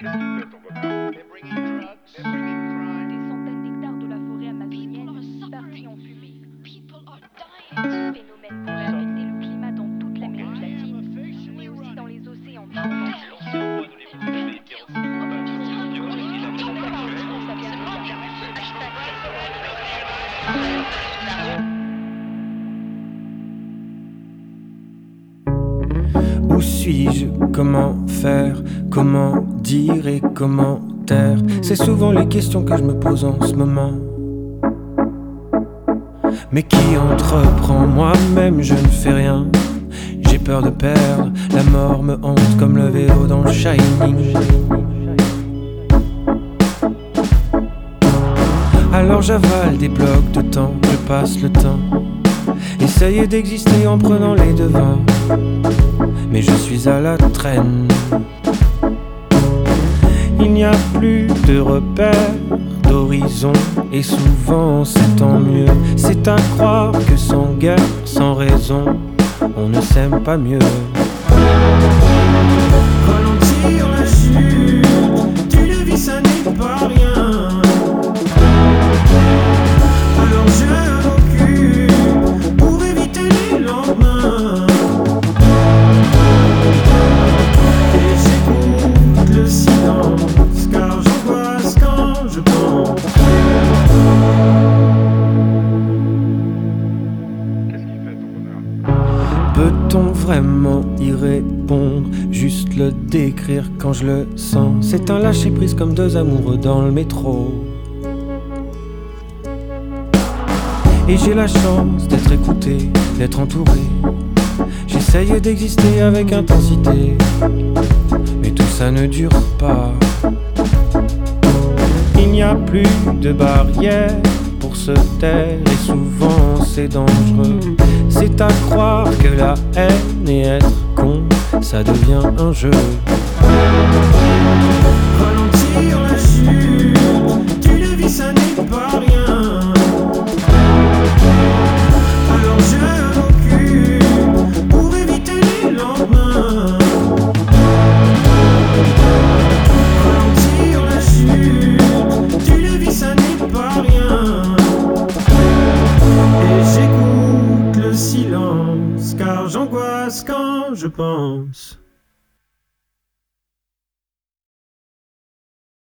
centaines d'hectares de la forêt amazonienne partis en fumée. Ce phénomène pourrait affecter le climat dans toute l'Amérique latine, mais aussi dans les océans. Où suis-je? Comment faire? Comment dire et comment taire? C'est souvent les questions que je me pose en ce moment. Mais qui entreprend? Moi-même je ne fais rien. J'ai peur de perdre, la mort me hante comme le vélo dans le Shining. Alors j'avale des blocs de temps, je passe le temps. Essayer d'exister en prenant les devants. Mais je suis à la traîne. Il n'y a plus de repères, d'horizon. Et souvent c'est tant mieux. C'est à croire que sans guerre, sans raison, on ne s'aime pas mieux. Ralentir la chute d'une vie, ça n'est pas rien. Alors je m'occupe pour éviter les lendemains. Et j'écoute le silence, car j'angoisse quand je pense. Peut-on vraiment y répondre? Juste le décrire quand je le sens. C'est un lâcher-prise comme deux amoureux dans le métro. Et j'ai la chance d'être écouté, d'être entouré. J'essaye d'exister avec intensité, mais tout ça ne dure pas. Il n'y a plus de barrière pour se taire et souvent c'est dangereux. C'est à croire que la haine et être con, ça devient un jeu. Ralentir la chute d'une vie, ça n'est pas rien. Alors je m'occupe pour éviter les lendemains. Ralentir la chute d'une vie, ça n'est pas rien. Et j'écoute le silence, car j'angoisse quand je pense.